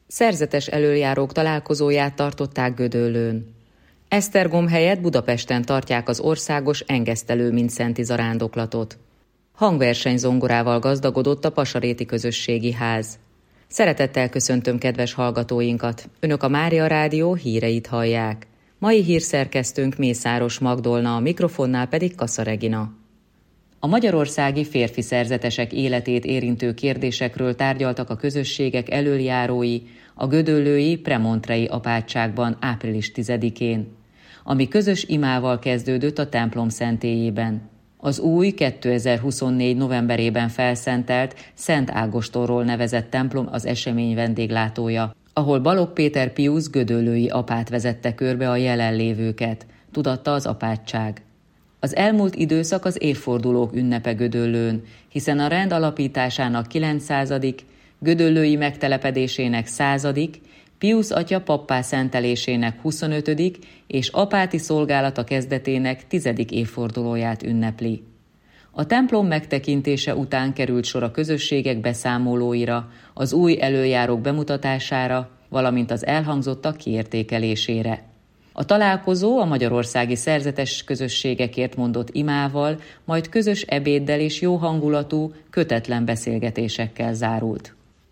Szerzetes elöljárók találkozóját tartották Gödöllőn. Esztergom helyett Budapesten tartják az országos engesztelő-mindszenty zarándoklatot. Hangverseny zongorával gazdagodott a Pasaréti Közösségi Ház. Szeretettel köszöntöm kedves hallgatóinkat! Önök a Mária Rádió híreit hallják. Mai hírszerkesztőnk Mészáros Magdolna, a mikrofonnál pedig Kassa Regina. A magyarországi férfi szerzetesek életét érintő kérdésekről tárgyaltak a közösségek elöljárói a gödöllői Premontrei apátságban április 10-én, ami közös imával kezdődött a templom szentélyében. Az új 2024. novemberében felszentelt Szent Ágostonról nevezett templom az esemény vendéglátója, ahol Balogh Péter Piusz gödöllői apát vezette körbe a jelenlévőket, tudatta az apátság. Az elmúlt időszak az évfordulók ünnepe Gödöllőn, hiszen a rend alapításának 900., gödöllői megtelepedésének 100., Piusz atya pappá szentelésének 25. és apáti szolgálata kezdetének 10. évfordulóját ünnepli. A templom megtekintése után került sor a közösségek beszámolóira, az új elöljárók bemutatására, valamint az elhangzottak kiértékelésére. A találkozó a magyarországi szerzetes közösségekért mondott imával, majd közös ebéddel és jó hangulatú, kötetlen beszélgetésekkel zárult.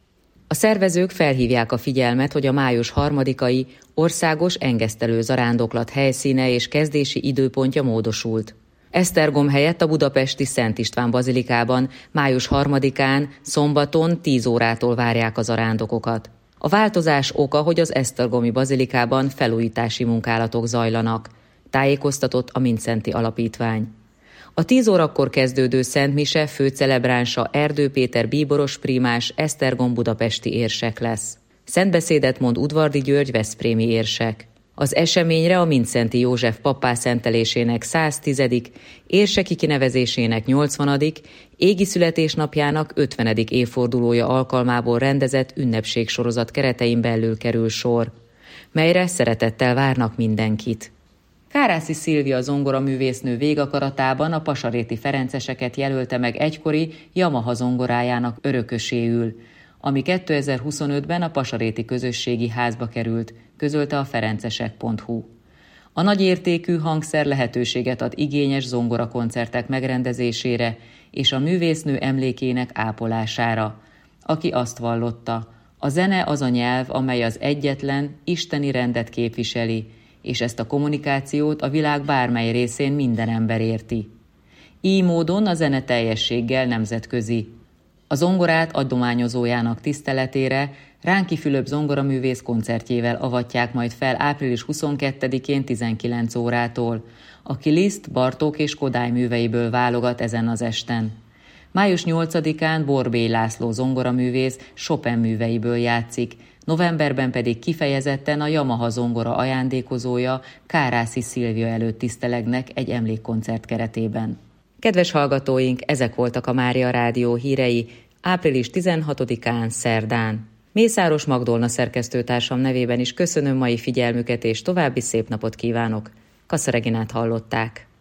A szervezők felhívják a figyelmet, hogy a május 3-ai országos engesztelő zarándoklat helyszíne és kezdési időpontja módosult. Esztergom helyett a budapesti Szent István bazilikában május 3-án szombaton 10 órától várják a zarándokokat. A változás oka, hogy az esztergomi bazilikában felújítási munkálatok zajlanak, tájékoztatott a Mindszenty Alapítvány. A 10 órakor kezdődő szentmise főcelebránsa Erdő Péter bíboros prímás Esztergom budapesti érsek lesz. Szentbeszédet mond Udvardy György veszprémi érsek. Az eseményre a Mindszenty József pappá szentelésének 110., érseki kinevezésének 80., égi születésnapjának 50. évfordulója alkalmából rendezett ünnepségsorozat keretein belül kerül sor, melyre szeretettel várnak mindenkit. Kárászi Szilvia zongoraművésznő végakaratában a pasaréti ferenceseket jelölte meg egykori Yamaha zongorájának örököséül, ami 2025-ben a Pasaréti Közösségi Házba került, közölte a ferencesek.hu. A nagyértékű hangszer lehetőséget ad igényes zongorakoncertek megrendezésére és a művésznő emlékének ápolására, aki azt vallotta: a zene az a nyelv, amely az egyetlen, isteni rendet képviseli, és ezt a kommunikációt a világ bármely részén minden ember érti. Így módon a zene teljességgel nemzetközi. A zongorát adományozójának tiszteletére Ránki Fülöp zongoraművész koncertjével avatják majd fel április 22-én 19 órától, aki Liszt, Bartók és Kodály műveiből válogat ezen az esten. Május 8-án Borbély László zongoraművész Chopin műveiből játszik, novemberben pedig kifejezetten a Yamaha zongora ajándékozója Kárászi Szilvia előtt tisztelegnek egy emlékkoncert keretében. Kedves hallgatóink, ezek voltak a Mária Rádió hírei április 16-án szerdán. Mészáros Magdolna szerkesztőtársam nevében is köszönöm mai figyelmüket, és további szép napot kívánok. Kassa Reginát hallották.